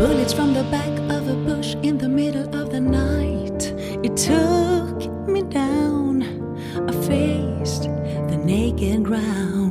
Bullets from the back of a bush in the middle of the night. It took me down. I faced the naked ground.